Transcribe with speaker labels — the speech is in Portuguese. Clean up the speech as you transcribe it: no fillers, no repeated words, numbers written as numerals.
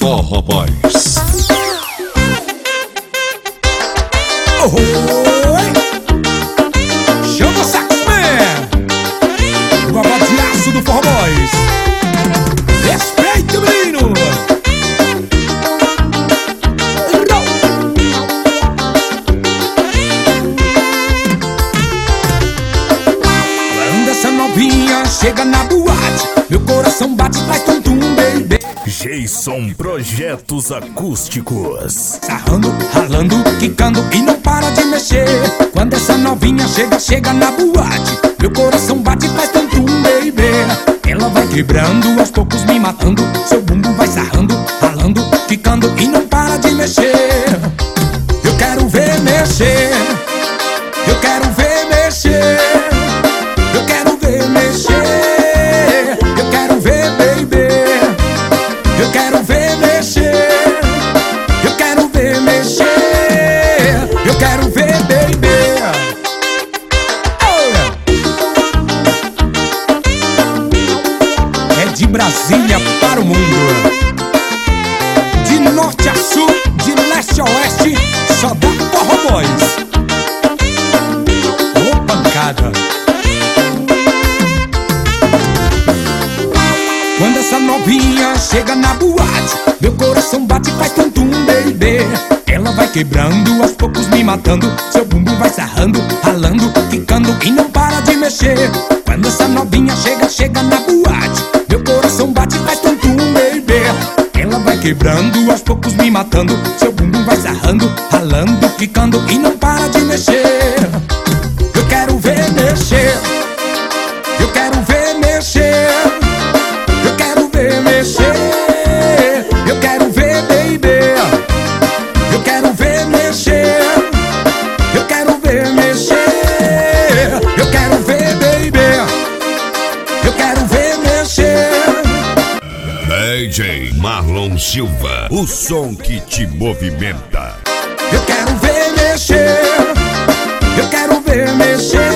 Speaker 1: Forró Boys.
Speaker 2: Oi! Chama o Saxman! Babá de aço do Forró Boys. Respeita, menino! Quando essa novinha chega na boate, meu coração bate, faz tum-tum, baby.
Speaker 3: Jason Projetos Acústicos.
Speaker 2: Sarrando, ralando, quicando e não para de mexer. Quando essa novinha chega na boate, meu coração bate, faz tum-tum, baby. Ela vai quebrando, aos poucos me matando. Seu bumbum vai sarrando, ralando, quicando e não para de mexer. Eu quero ver mexer. Eu quero ver mexer. Eu quero ver mexer. Eu quero ver, baby. Eu quero ver mexer. Eu quero ver mexer. Eu quero ver, baby. É de Brasília para o mundo, de norte a sul, de leste a oeste, só dá Forró Boys. Ô pancada! Quando essa novinha chega na boate, meu coração bate, faz tum-tum, baby. Ela vai quebrando, aos poucos me matando. Seu bumbum vai sarrando, ralando, quicando e não para de mexer. Quando essa novinha chega na boate, meu coração bate, faz tum-tum, baby. Ela vai quebrando, aos poucos me matando. Seu bumbum vai sarrando, ralando, quicando e não para de mexer. Eu quero ver mexer. Eu quero ver mexer. Eu quero ver mexer. Eu quero ver, baby. Eu quero ver mexer. Eu quero ver mexer. Eu quero ver, baby. Eu quero ver mexer.
Speaker 3: DJ Marlon Silva, o som que te movimenta.
Speaker 2: Eu quero ver mexer. Eu quero ver mexer.